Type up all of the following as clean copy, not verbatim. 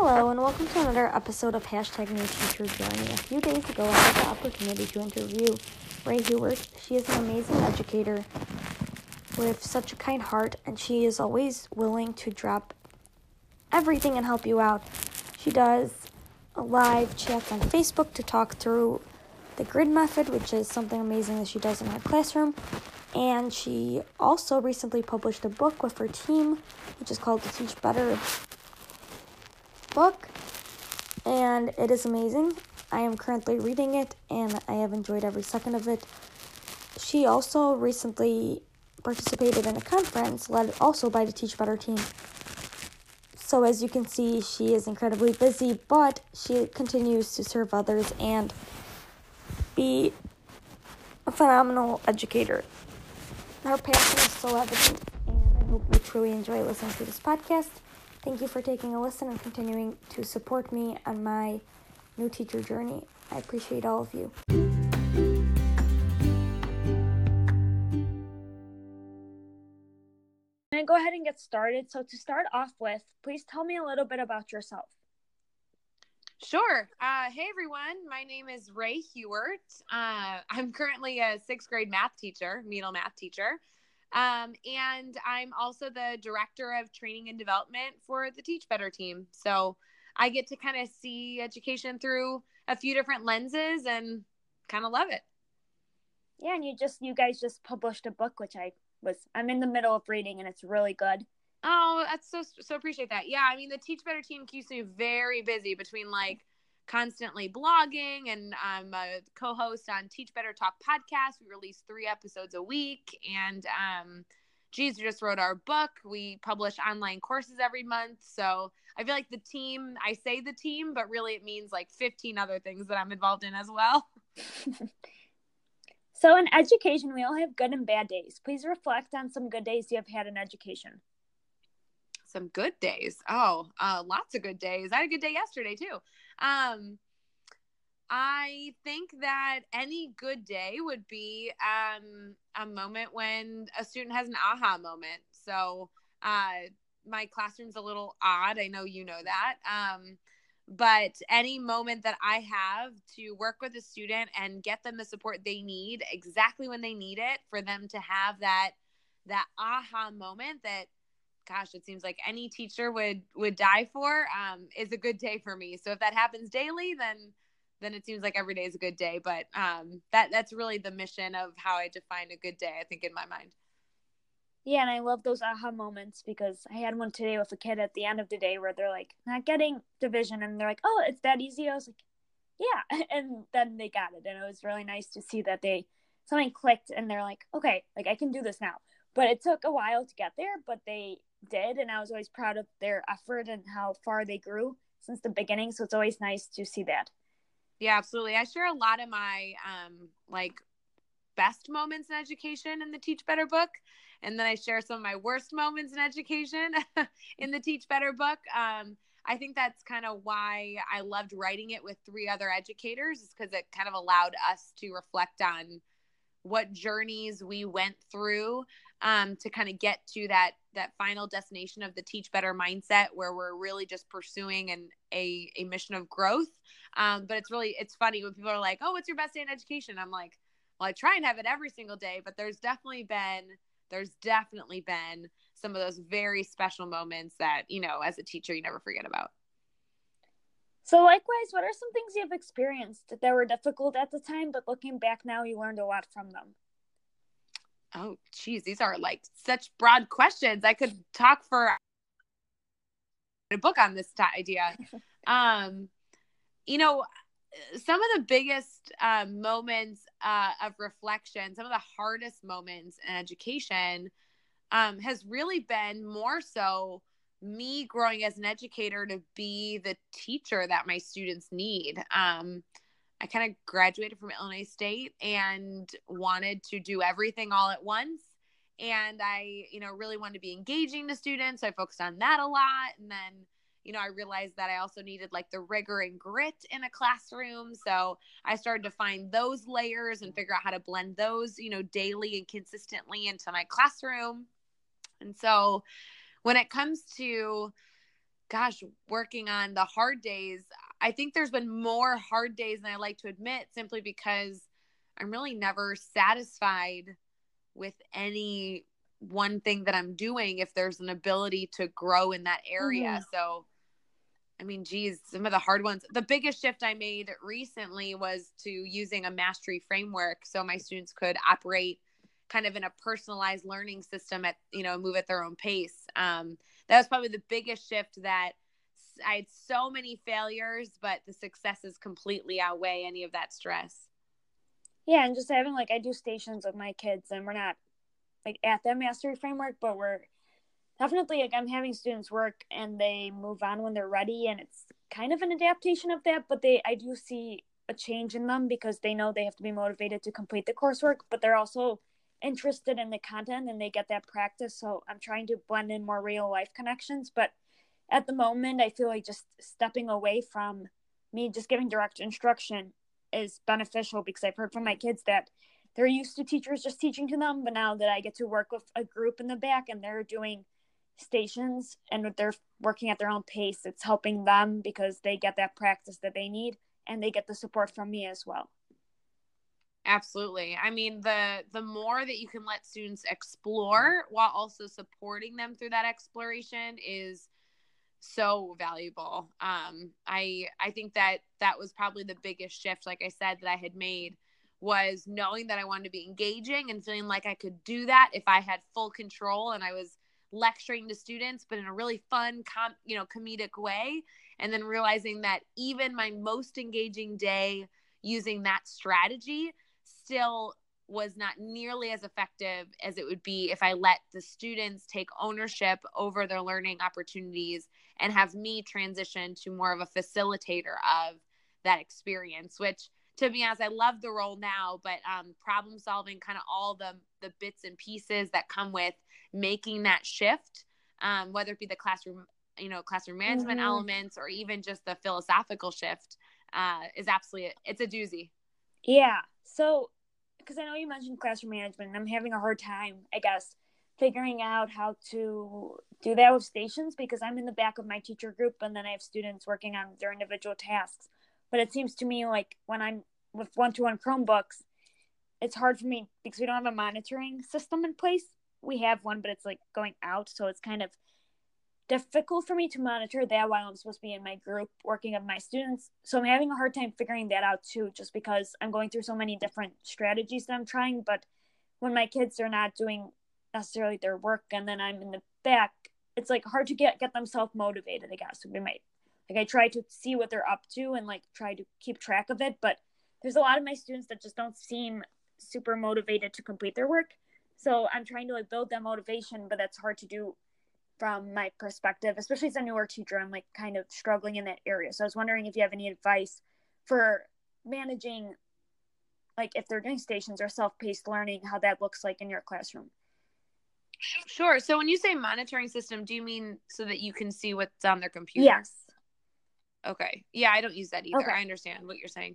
Hello and welcome to another episode of New Teacher Journey. A few days ago, I had the opportunity to interview Ray Hewert. She is an amazing educator with such a kind heart, and she is always willing to drop everything and help you out. She does a live chat on Facebook to talk through the grid method, which is something amazing that she does in her classroom. And she also recently published a book with her team, which is called the Teach Better book, and it is amazing. I am currently reading it, and I have enjoyed every second of it. She also recently participated in a conference led also by the Teach Better team. So as you can see, she is incredibly busy, but she continues to serve others and be a phenomenal educator. Her passion is so evident, and I hope you truly enjoy listening to this podcast. Thank you for taking a listen and continuing to support me on my new teacher journey. I appreciate all of you. I'm going to go ahead and get started. So to start off with, please tell me a little bit about yourself. Sure. Hey, everyone. My name is Ray Hewert. I'm currently a 6th grade math teacher, middle math teacher. And I'm also the director of training and development for the Teach Better team. So I get to kind of see education through a few different lenses and kind of love it. Yeah. And you guys just published a book, which I'm in the middle of reading, and it's really good. Oh, that's so appreciate that. Yeah. I mean, the Teach Better team keeps me very busy between constantly blogging, and I'm a co-host on Teach Better Talk podcast. We release 3 episodes a week, and we just wrote our book. We publish online courses every month. So I feel like the team, I say the team, but really it means 15 other things that I'm involved in as well. So in education, we all have good and bad days. Please reflect on some good days you have had in education. Some good days. Lots of good days. I had a good day yesterday too. I think that any good day would be a moment when a student has an aha moment. So my classroom's a little odd. I know you know that. But any moment that I have to work with a student and get them the support they need exactly when they need it, for them to have that aha moment that, gosh, it seems like any teacher would die for, is a good day for me. So if that happens daily, then it seems like every day is a good day. But that's really the mission of how I define a good day, I think, in my mind. Yeah, and I love those aha moments, because I had one today with a kid at the end of the day where they're not getting division, and they're like, oh, it's that easy. I was like, yeah, and then they got it, and it was really nice to see that something clicked, and they're like, okay, I can do this now. But it took a while to get there, but they did, and I was always proud of their effort and how far they grew since the beginning. So it's always nice to see that. Yeah, absolutely. I share a lot of my best moments in education in the Teach Better book, and then I share some of my worst moments in education in the Teach Better book. I think that's kind of why I loved writing it with 3 other educators, is because it kind of allowed us to reflect on what journeys we went through to kind of get to that final destination of the Teach Better mindset, where we're really just pursuing a mission of growth. But it's funny when people are like, oh, what's your best day in education? I'm like, well, I try and have it every single day, but there's definitely been some of those very special moments that, as a teacher, you never forget about. So likewise, what are some things you've experienced that were difficult at the time, but looking back now, you learned a lot from them? Oh, geez, these are such broad questions. I could talk for a book on this idea. Some of the biggest moments of reflection, some of the hardest moments in education has really been more so me growing as an educator to be the teacher that my students need. I kind of graduated from Illinois State and wanted to do everything all at once. And I, really wanted to be engaging the students. So I focused on that a lot. And then, I realized that I also needed the rigor and grit in a classroom. So I started to find those layers and figure out how to blend those, daily and consistently into my classroom. And so when it comes to gosh, working on the hard days, I think there's been more hard days than I like to admit, simply because I'm really never satisfied with any one thing that I'm doing if there's an ability to grow in that area. So, I mean, geez, some of the hard ones. The biggest shift I made recently was to using a mastery framework so my students could operate kind of in a personalized learning system at, move at their own pace. That was probably the biggest shift. That I had so many failures, but the successes completely outweigh any of that stress. Yeah, and just having, like, I do stations with my kids, and we're not, like, at that mastery framework, but we're definitely, like, I'm having students work and they move on when they're ready, and it's kind of an adaptation of that, but I do see a change in them because they know they have to be motivated to complete the coursework, but they're also interested in the content and they get that practice. So I'm trying to blend in more real life connections, but at the moment I feel like just stepping away from me just giving direct instruction is beneficial, because I've heard from my kids that they're used to teachers just teaching to them, but now that I get to work with a group in the back and they're doing stations and they're working at their own pace, it's helping them because they get that practice that they need and they get the support from me as well. Absolutely. I mean, the more that you can let students explore while also supporting them through that exploration is so valuable. I think that was probably the biggest shift, like I said, that I had made, was knowing that I wanted to be engaging and feeling like I could do that if I had full control and I was lecturing to students, but in a really fun, comedic way. And then realizing that even my most engaging day using that strategy still was not nearly as effective as it would be if I let the students take ownership over their learning opportunities and have me transition to more of a facilitator of that experience, which, to be honest, I love the role now, but problem solving, kind of all the bits and pieces that come with making that shift, whether it be the classroom management elements or even just the philosophical shift, is absolutely, it's a doozy. Yeah. So, because I know you mentioned classroom management, and I'm having a hard time, I guess, figuring out how to do that with stations, because I'm in the back of my teacher group and then I have students working on their individual tasks. But it seems to me like when I'm with one-to-one Chromebooks, it's hard for me because we don't have a monitoring system in place. We have one, but it's like going out. So it's kind of difficult for me to monitor that while I'm supposed to be in my group working with my students. So I'm having a hard time figuring that out too, just because I'm going through so many different strategies that I'm trying. But when my kids are not doing necessarily their work and then I'm in the back, it's like hard to get them self-motivated, I guess. I try to see what they're up to and like try to keep track of it, but there's a lot of my students that just don't seem super motivated to complete their work. So I'm trying to like build that motivation, but that's hard to do from my perspective, especially as a newer teacher. I'm like kind of struggling in that area. So I was wondering if you have any advice for managing, like if they're doing stations or self-paced learning, how that looks like in your classroom. Sure. So when you say monitoring system, do you mean so that you can see what's on their computer? Yes. Okay. Yeah, I don't use that either. Okay. I understand what you're saying.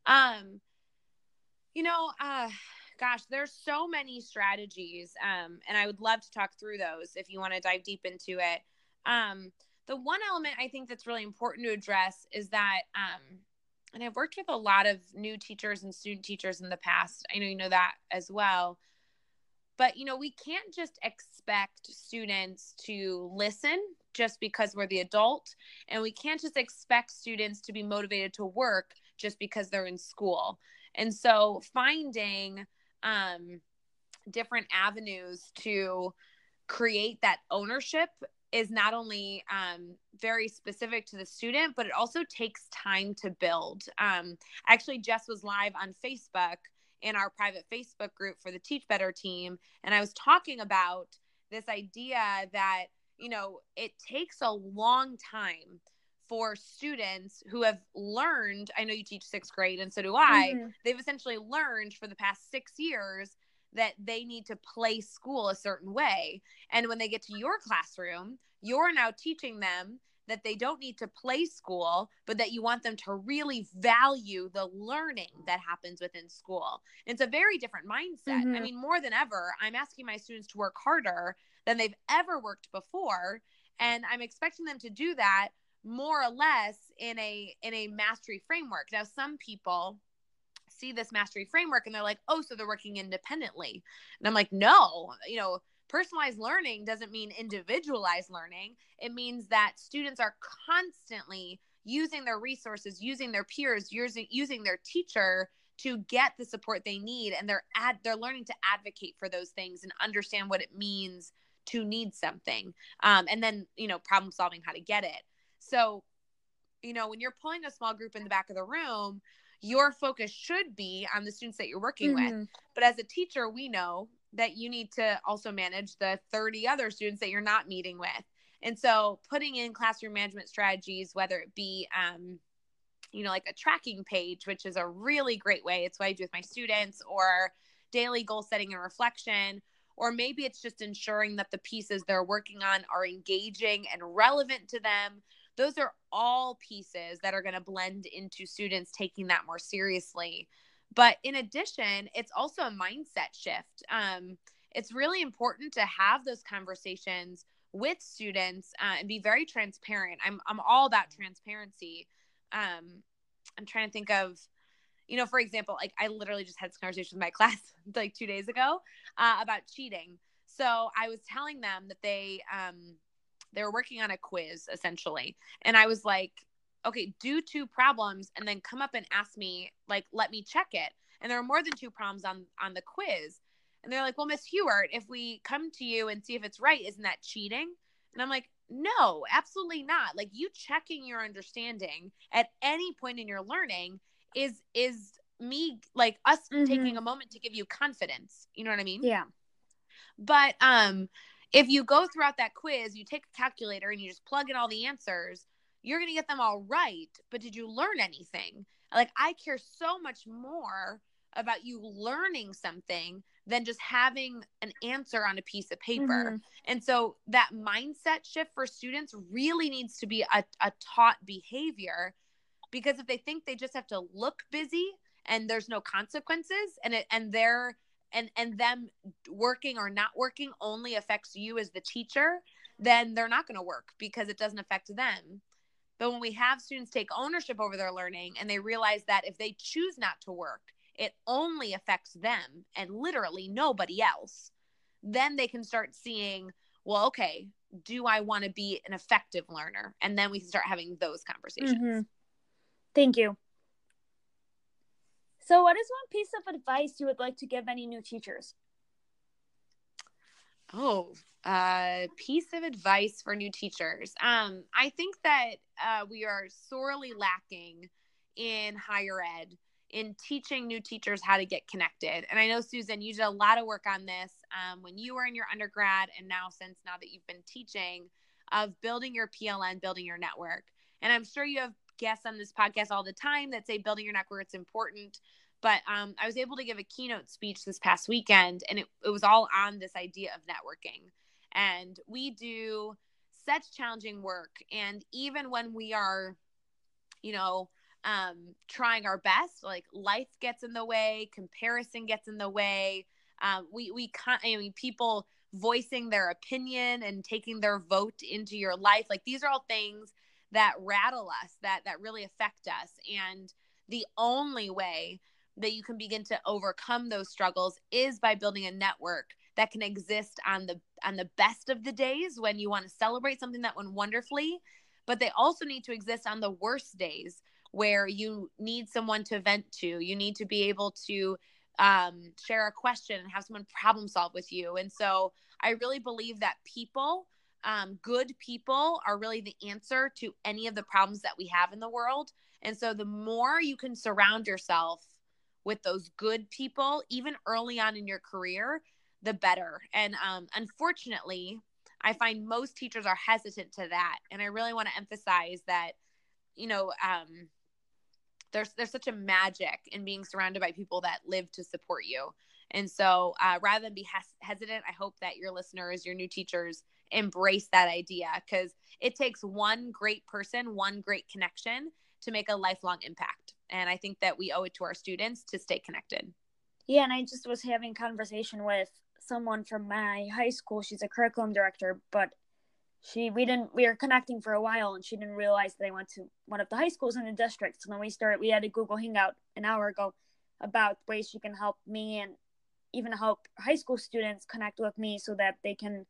Gosh, there's so many strategies, and I would love to talk through those if you want to dive deep into it. The one element I think that's really important to address is that, and I've worked with a lot of new teachers and student teachers in the past. I know you know that as well. But, we can't just expect students to listen just because we're the adult. And we can't just expect students to be motivated to work just because they're in school. And so finding different avenues to create that ownership is not only very specific to the student, but it also takes time to build. Actually, Jess was live on Facebook in our private Facebook group for the Teach Better team. And I was talking about this idea that, it takes a long time for students who have learned, I know you teach sixth grade and so do I, they've essentially learned for the past 6 years that they need to play school a certain way. And when they get to your classroom, you're now teaching them that they don't need to play school, but that you want them to really value the learning that happens within school. It's a very different mindset. I mean, more than ever, I'm asking my students to work harder than they've ever worked before. And I'm expecting them to do that more or less in a mastery framework. Now, some people see this mastery framework and they're like, oh, so they're working independently. And I'm like, no, personalized learning doesn't mean individualized learning. It means that students are constantly using their resources, using their peers, using their teacher to get the support they need. And they're learning to advocate for those things and understand what it means to need something. And then, problem solving how to get it. So, when you're pulling a small group in the back of the room, your focus should be on the students that you're working with. But as a teacher, we know that you need to also manage the 30 other students that you're not meeting with. And so putting in classroom management strategies, whether it be, like a tracking page, which is a really great way. It's what I do with my students, or daily goal setting and reflection, or maybe it's just ensuring that the pieces they're working on are engaging and relevant to them. Those are all pieces that are going to blend into students taking that more seriously. But in addition, it's also a mindset shift. It's really important to have those conversations with students and be very transparent. I'm all about transparency. I'm trying to think of, for example, like I literally just had this conversation with my class like 2 days ago about cheating. So I was telling them that they were working on a quiz essentially. And I was like, okay, do 2 problems and then come up and ask me, like, let me check it. And there were more than 2 problems on the quiz. And they're like, well, Miss Hewart, if we come to you and see if it's right, isn't that cheating? And I'm like, no, absolutely not. Like, you checking your understanding at any point in your learning is me, like, us taking a moment to give you confidence. You know what I mean? Yeah. But if you go throughout that quiz, you take a calculator and you just plug in all the answers, you're going to get them all right. But did you learn anything? Like, I care so much more about you learning something than just having an answer on a piece of paper. And so that mindset shift for students really needs to be a taught behavior, because if they think they just have to look busy and there's no consequences, and them working or not working only affects you as the teacher, then they're not going to work because it doesn't affect them. But when we have students take ownership over their learning and they realize that if they choose not to work, it only affects them and literally nobody else, then they can start seeing, well, okay, do I want to be an effective learner? And then we can start having those conversations. Thank you. So what is one piece of advice you would like to give any new teachers? Piece of advice for new teachers. I think that we are sorely lacking in higher ed in teaching new teachers how to get connected. And I know, Susan, you did a lot of work on this when you were in your undergrad, and now that you've been teaching, of building your PLN, building your network. And I'm sure you have guests on this podcast all the time that say building your network is important. But I was able to give a keynote speech this past weekend, and it was all on this idea of networking. And we do such challenging work. And even when we are, trying our best, like, life gets in the way, comparison gets in the way. People voicing their opinion and taking their vote into your life. Like, these are all things that rattle us, that really affect us. And the only way that you can begin to overcome those struggles is by building a network that can exist on the best of the days when you want to celebrate something that went wonderfully, but they also need to exist on the worst days where you need someone to vent to. You need to be able to share a question and have someone problem solve with you. And so I really believe that people, good people, are really the answer to any of the problems that we have in the world. And so the more you can surround yourself with those good people, even early on in your career, the better. And unfortunately, I find most teachers are hesitant to that. And I really want to emphasize that, there's such a magic in being surrounded by people that live to support you. And so rather than be hesitant, I hope that your listeners, your new teachers, embrace that idea, because it takes one great person, one great connection to make a lifelong impact. And I think that we owe it to our students to stay connected. Yeah, and I just was having a conversation with someone from my high school. She's a curriculum director, but we were connecting for a while, and she didn't realize that I went to one of the high schools in the district. So then we had a Google Hangout an hour ago about ways she can help me and even help high school students connect with me so that they can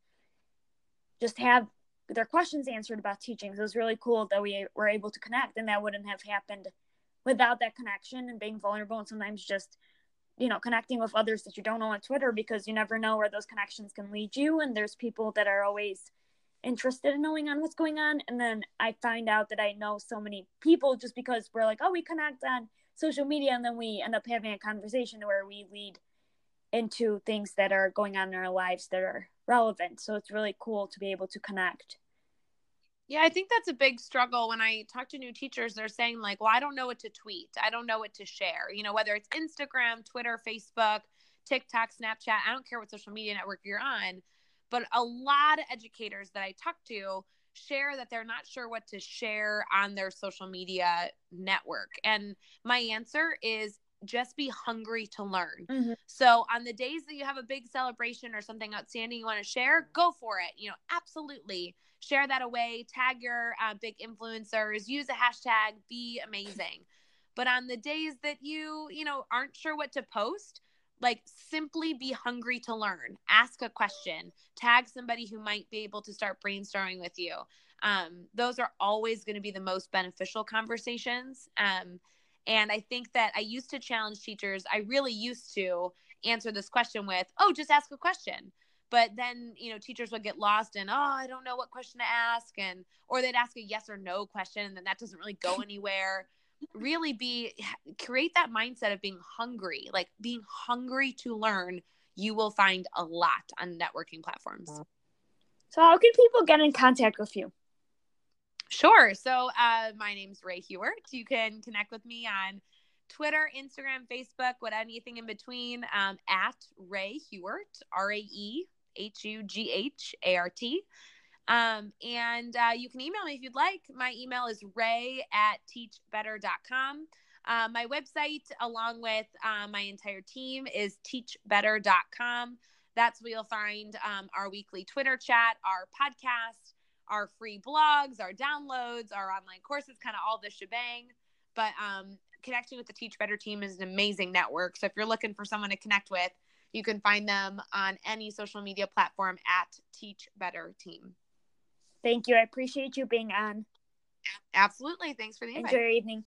just have their questions answered about teaching. So it was really cool that we were able to connect, and that wouldn't have happened without that connection and being vulnerable, and sometimes just, connecting with others that you don't know on Twitter, because you never know where those connections can lead you. And there's people that are always interested in knowing on what's going on. And then I find out that I know so many people just because we're like, oh, we connect on social media, and then we end up having a conversation where we lead into things that are going on in our lives that are relevant. So it's really cool to be able to connect. Yeah, I think that's a big struggle. When I talk to new teachers, they're saying like, well, I don't know what to tweet. I don't know what to share, whether it's Instagram, Twitter, Facebook, TikTok, Snapchat, I don't care what social media network you're on. But a lot of educators that I talk to share that they're not sure what to share on their social media network. And my answer is just be hungry to learn. Mm-hmm. So on the days that you have a big celebration or something outstanding you want to share, go for it. Absolutely share that away, tag your big influencers, use a hashtag, be amazing. But on the days that you aren't sure what to post, like simply be hungry to learn, ask a question, tag somebody who might be able to start brainstorming with you. Those are always going to be the most beneficial conversations. And I think that I used to challenge teachers. I really used to answer this question with, oh, just ask a question. But then, teachers would get lost in, oh, I don't know what question to ask. Or they'd ask a yes or no question, and then that doesn't really go anywhere. Really create that mindset of being hungry, like being hungry to learn. You will find a lot on networking platforms. So how can people get in contact with you? Sure. So my name's Rae Hughart. You can connect with me on Twitter, Instagram, Facebook, anything in between, at Rae Hughart, RaeHughart. And you can email me if you'd like. My email is ray@teachbetter.com. My website, along with my entire team, is teachbetter.com. That's where you'll find our weekly Twitter chat, our podcast, our free blogs, our downloads, our online courses, kind of all the shebang. But connecting with the Teach Better team is an amazing network. So if you're looking for someone to connect with, you can find them on any social media platform at Teach Better Team. Thank you. I appreciate you being on. Absolutely. Thanks for the invite. Enjoy your evening.